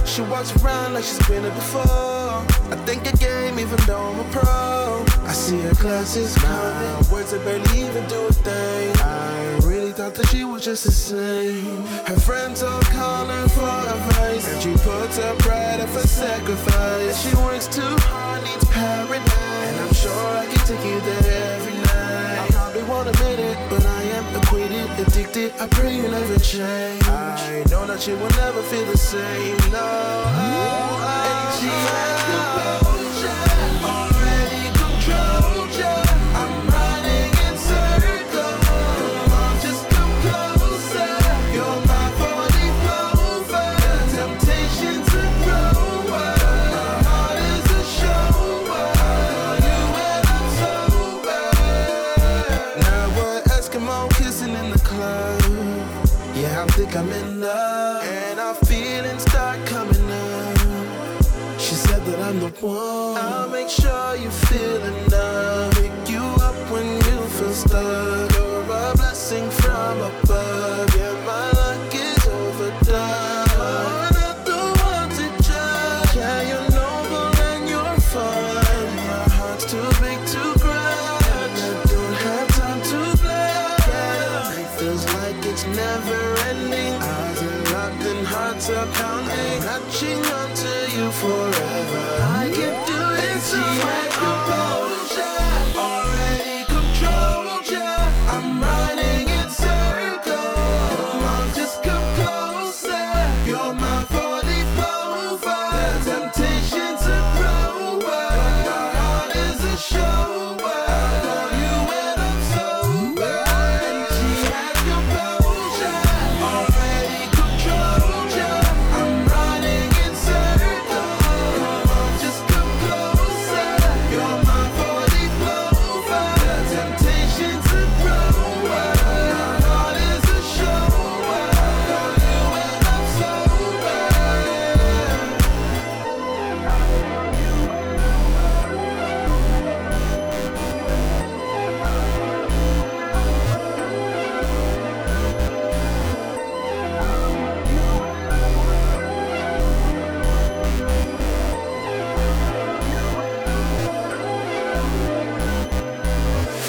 She walks around like she's been here before. I think a game even though I'm a pro. I see her glasses now, words that barely even do a thing. I really thought that she was just the same. Her friends all call her for advice, and she puts her pride up for sacrifice. She works too hard, needs paradise, and I'm sure I can take you there every night. I probably won't admit it, but I am acquainted, addicted. I pray you never change. I know that you will never feel the same. No, she has composure, already controlled ya. I'm running in circles, just come closer. You're my 44, temptation to grow up. My heart is a show up, you and I'm sober. Now we're Eskimo kissing in the club. Yeah, I think I'm in love, and our feelings start coming up. She said that I'm the one. I'll make sure you feel enough. Pick you up when you feel stuck. You're a blessing from above. Yeah, my luck is overdone. You're not the one to judge. Yeah, you're noble and you're fun. My heart's too big to grudge. I don't have time to play. Yeah, it feels like it's never ending. Eyes are locked and hearts are pounding. Latching onto you forever.